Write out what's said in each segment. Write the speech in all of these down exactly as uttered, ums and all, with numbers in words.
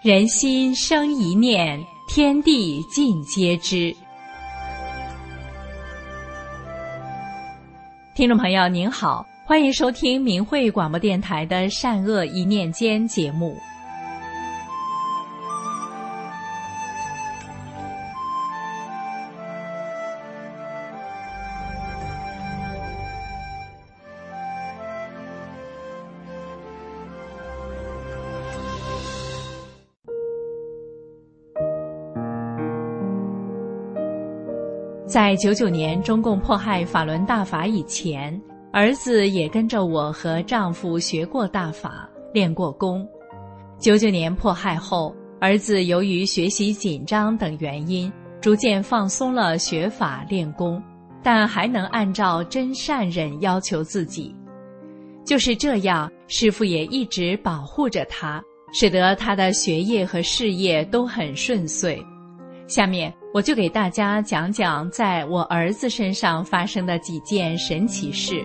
人心生一念，天地尽皆知。听众朋友您好，欢迎收听明慧广播电台的善恶一念间节目。在九九年中共迫害法轮大法以前，儿子也跟着我和丈夫学过大法，练过功。九九年迫害后，儿子由于学习紧张等原因，逐渐放松了学法练功，但还能按照真善忍要求自己。就是这样，师父也一直保护着他，使得他的学业和事业都很顺遂。下面我就给大家讲讲在我儿子身上发生的几件神奇事。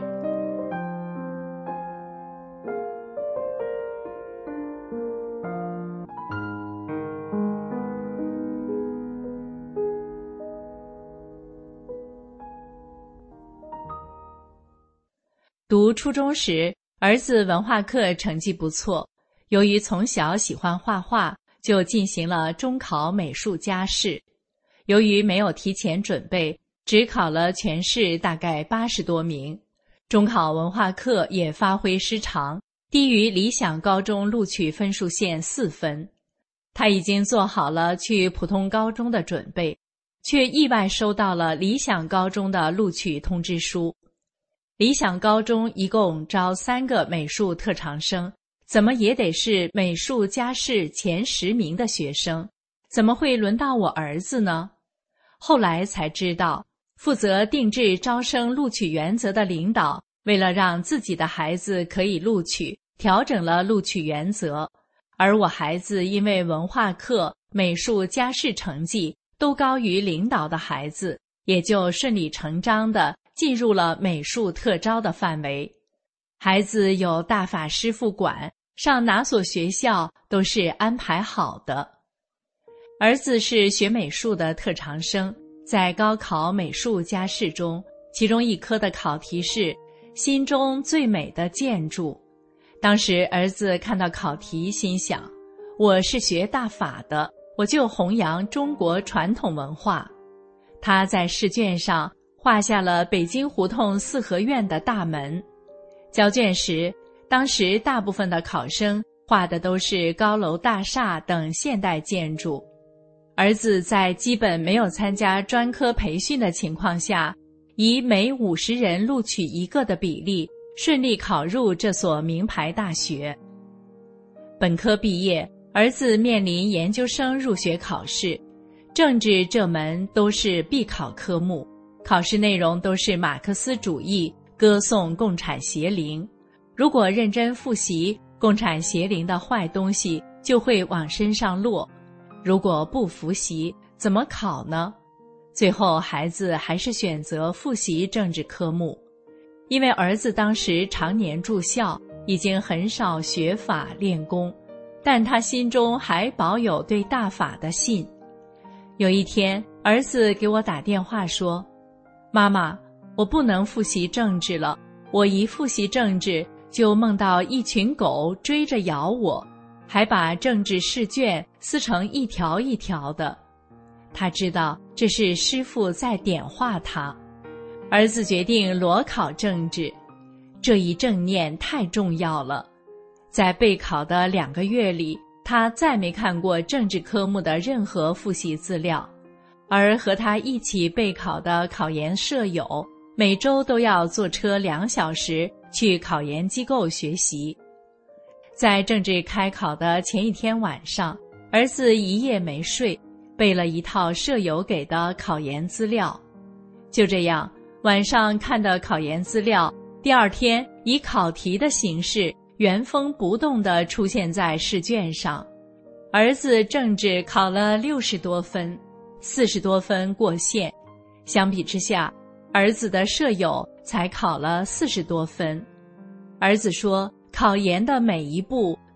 读初中时，儿子文化课成绩不错，由于从小喜欢画画，就进行了中考美术加试。由于没有提前准备，只考了全市大概八十多名，中考文化课也发挥失常，低于理想高中录取分数线四分。他已经做好了去普通高中的准备，却意外收到了理想高中的录取通知书。理想高中一共招三个美术特长生，怎么也得是美术加试前十名的学生，怎么会轮到我儿子呢？后来才知道，负责定制招生录取原则的领导，为了让自己的孩子可以录取，调整了录取原则，而我孩子因为文化课、美术加试成绩都高于领导的孩子，也就顺理成章地进入了美术特招的范围。孩子有大法师父管，上哪所学校都是安排好的。儿子是学美术的特长生，在高考美术加试中，其中一科的考题是心中最美的建筑。当时儿子看到考题，心想，我是学大法的，我就弘扬中国传统文化。他在试卷上画下了北京胡同四合院的大门。交卷时，当时大部分的考生画的都是高楼大厦等现代建筑。儿子在基本没有参加专科培训的情况下，以每五十人录取一个的比例，顺利考入这所名牌大学。本科毕业，儿子面临研究生入学考试，政治这门都是必考科目，考试内容都是马克思主义，歌颂共产邪灵。如果认真复习，共产邪灵的坏东西就会往身上落。如果不复习，怎么考呢？最后孩子还是选择复习政治科目。因为儿子当时常年住校，已经很少学法练功，但他心中还保有对大法的信。有一天，儿子给我打电话说，妈妈，我不能复习政治了，我一复习政治就梦到一群狗追着咬我，还把政治试卷撕成一条一条的。他知道这是师父在点化他。儿子决定裸考政治，这一正念太重要了。在备考的两个月里，他再没看过政治科目的任何复习资料，而和他一起备考的考研舍友，每周都要坐车两小时去考研机构学习。在政治开考的前一天晚上，儿子一夜没睡，背了一套舍友给的考研资料。就这样，晚上看的考研资料，第二天以考题的形式原封不动地出现在试卷上。儿子政治考了六十多分，四十多分过线。相比之下，儿子的舍友才考了四十多分。儿子说，考研的每一步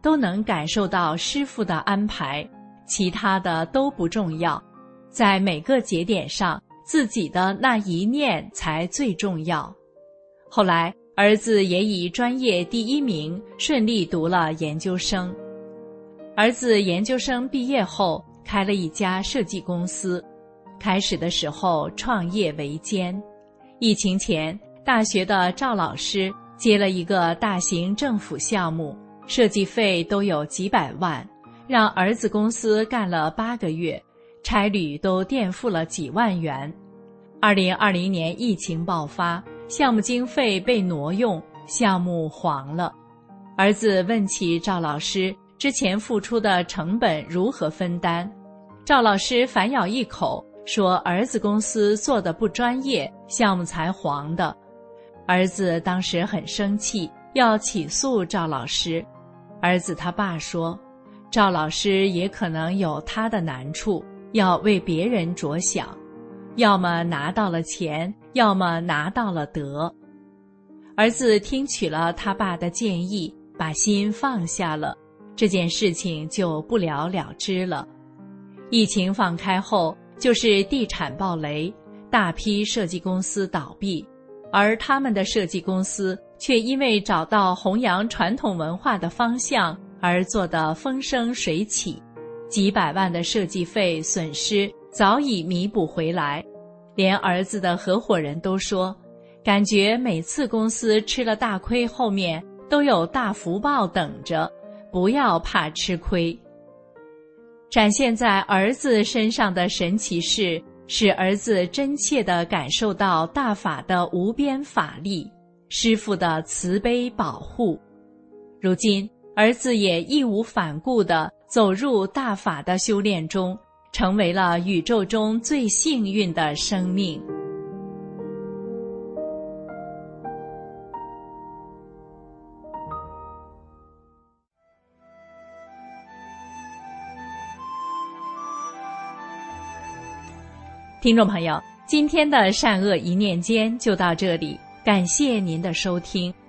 都能感受到师父的安排，其他的都不重要。在每个节点上，自己的那一念才最重要。后来，儿子也以专业第一名顺利读了研究生。儿子研究生毕业后，开了一家设计公司。开始的时候创业维艰，疫情前，大学的赵老师接了一个大型政府项目，设计费都有几百万，让儿子公司干了八个月，差旅都垫付了几万元。二零二零年疫情爆发，项目经费被挪用，项目黄了。儿子问起赵老师之前付出的成本如何分担，赵老师反咬一口说儿子公司做的不专业，项目才黄的。儿子当时很生气，要起诉赵老师。儿子他爸说，赵老师也可能有他的难处，要为别人着想，要么拿到了钱，要么拿到了德。儿子听取了他爸的建议，把心放下了，这件事情就不了了之了。疫情放开后，就是地产暴雷，大批设计公司倒闭，而他们的设计公司却因为找到弘扬传统文化的方向而做得风生水起，几百万的设计费损失早已弥补回来。连儿子的合伙人都说，感觉每次公司吃了大亏，后面都有大福报等着，不要怕吃亏。展现在儿子身上的神奇事，使儿子真切地感受到大法的无边法力，师父的慈悲保护。如今，儿子也义无反顾地走入大法的修炼中，成为了宇宙中最幸运的生命。听众朋友，今天的善恶一念间就到这里，感谢您的收听。